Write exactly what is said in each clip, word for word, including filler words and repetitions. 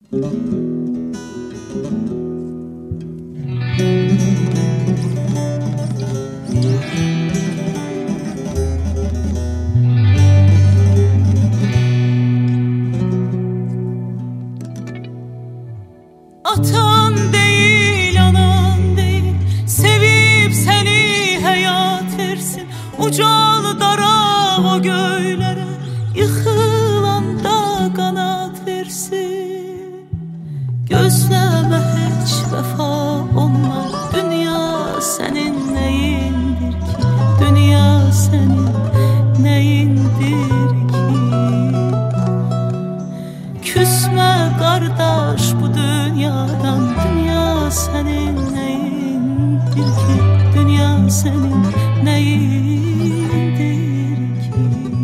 Atan değil, anan değil, sevip seni hayat versin. Ucal dara o göylere, yıkılanda kanat versin. Gözleme hiç vefa olmaz, dünya senin neyindir ki? Dünya senin neyindir ki? Küsme kardeş bu dünyadan, dünya senin neyindir ki? Dünya senin neyindir ki?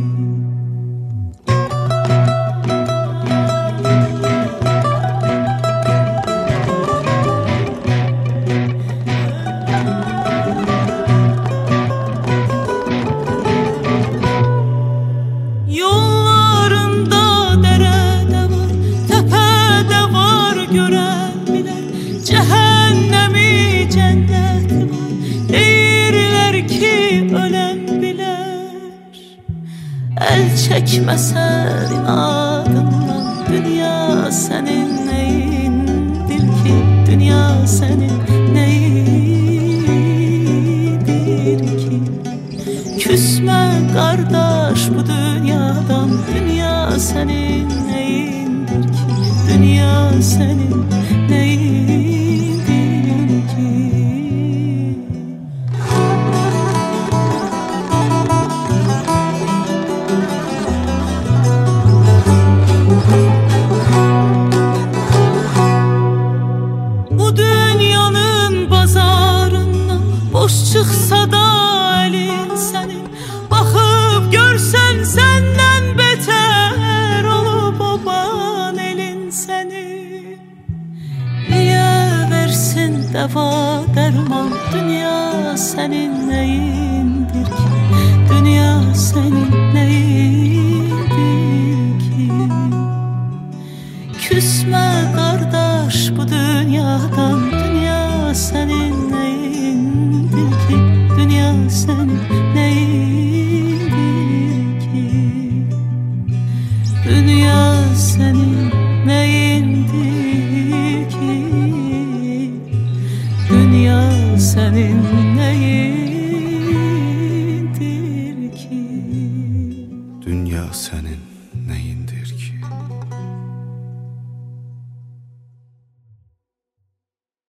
Yollarında derede var, tepede var gören bilir. Cehennemi cenneti var, değirler ki ölen bilir. El çekmesenin adından, dünya senin neyindir ki? Dünya senin neyindir ki? Küsme kardeş bu dünyadan, dünya senin neyindir ki? Dünya senin neyindir ki? Bu dünyanın pazarından boş çıksa da elin senin, bakıp görsen senden beter olup baban elin seni. Niye versin deva derman, dünya senin neyindir ki? Dünya senin neyindir ki? Küsme kardeş bu dünyadan, dünya senin neyindir ki? Dünya senin neyindir ki? Dünya senin neyindir